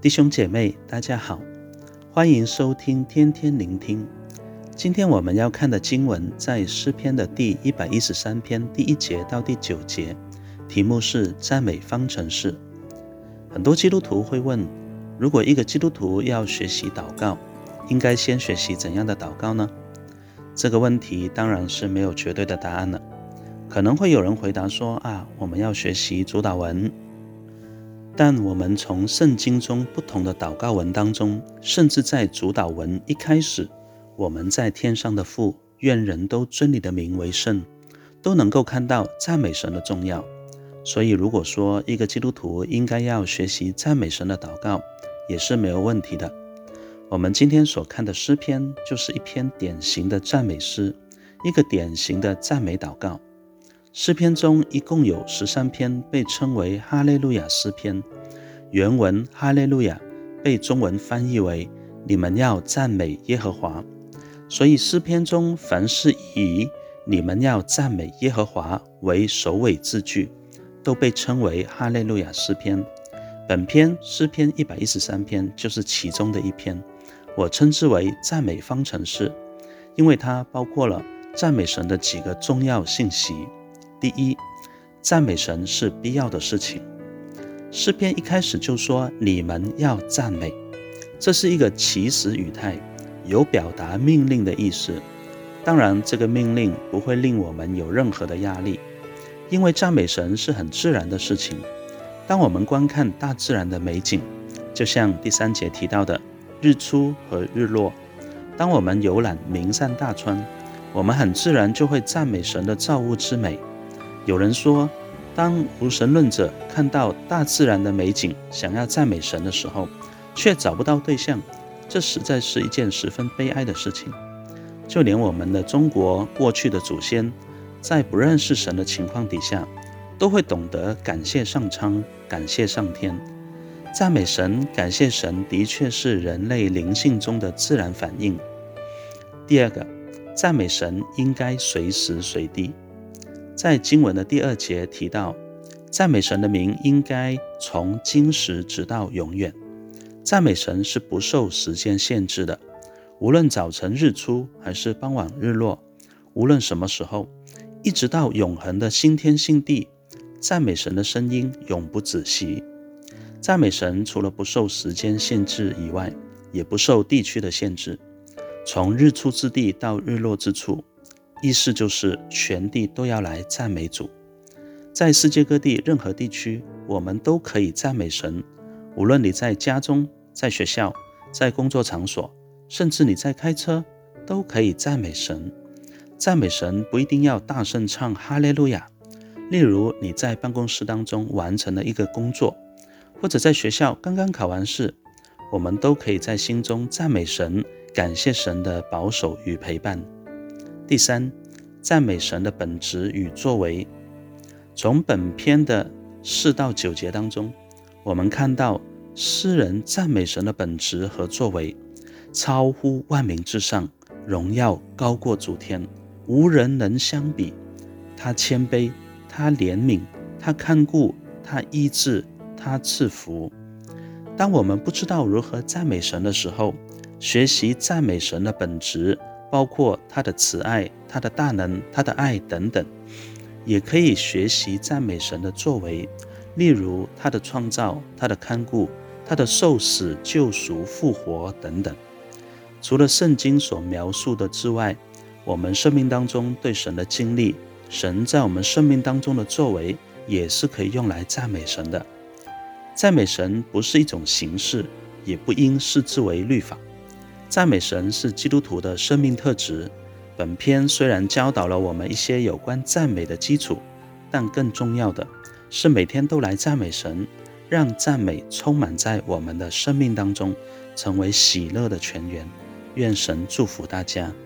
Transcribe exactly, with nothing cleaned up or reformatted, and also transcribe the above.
弟兄姐妹，大家好，欢迎收听天天聆听。今天我们要看的经文在诗篇的第一百一十三篇第一节到第九节，题目是赞美方程式。很多基督徒会问，如果一个基督徒要学习祷告，应该先学习怎样的祷告呢？这个问题当然是没有绝对的答案了。可能会有人回答说啊，我们要学习主祷文。但我们从圣经中不同的祷告文当中，甚至在主祷文一开始，我们在天上的父，愿人都尊你的名为圣，都能够看到赞美神的重要。所以如果说一个基督徒应该要学习赞美神的祷告，也是没有问题的。我们今天所看的诗篇，就是一篇典型的赞美诗，一个典型的赞美祷告。诗篇中一共有十三篇被称为哈利路亚诗篇，原文哈利路亚被中文翻译为你们要赞美耶和华，所以诗篇中凡是以你们要赞美耶和华为首尾字句，都被称为哈利路亚诗篇。本篇诗篇一百一十三篇就是其中的一篇，我称之为赞美方程式，因为它包括了赞美神的几个重要信息。第一，赞美神是必要的事情。诗篇一开始就说你们要赞美，这是一个祈使语态，有表达命令的意思。当然这个命令不会令我们有任何的压力，因为赞美神是很自然的事情。当我们观看大自然的美景，就像第三节提到的日出和日落，当我们游览名山大川，我们很自然就会赞美神的造物之美。有人说，当无神论者看到大自然的美景，想要赞美神的时候，却找不到对象，这实在是一件十分悲哀的事情。就连我们的中国过去的祖先，在不认识神的情况底下，都会懂得感谢上苍，感谢上天。赞美神，感谢神的确是人类灵性中的自然反应。第二个，赞美神应该随时随地。在经文的第二节提到，赞美神的名应该从今时直到永远。赞美神是不受时间限制的，无论早晨日出还是傍晚日落，无论什么时候，一直到永恒的新天新地，赞美神的声音永不止息。赞美神除了不受时间限制以外，也不受地区的限制，从日出之地到日落之处，意思就是全地都要来赞美主。在世界各地任何地区，我们都可以赞美神，无论你在家中，在学校，在工作场所，甚至你在开车，都可以赞美神。赞美神不一定要大声唱哈利路亚，例如你在办公室当中完成了一个工作，或者在学校刚刚考完试，我们都可以在心中赞美神，感谢神的保守与陪伴。第三，赞美神的本质与作为。从本篇的四到九节当中，我们看到诗人赞美神的本质和作为，超乎万民之上，荣耀高过诸天，无人能相比。他谦卑，他怜悯，他看顾，他医治，他赐福。当我们不知道如何赞美神的时候，学习赞美神的本质，包括他的慈爱，他的大能，他的爱等等，也可以学习赞美神的作为，例如他的创造，他的看顾，他的受死、救赎、复活等等。除了圣经所描述的之外，我们生命当中对神的经历，神在我们生命当中的作为，也是可以用来赞美神的。赞美神不是一种形式，也不应视之为律法。赞美神是基督徒的生命特质。本篇虽然教导了我们一些有关赞美的基础，但更重要的是每天都来赞美神，让赞美充满在我们的生命当中，成为喜乐的泉源。愿神祝福大家。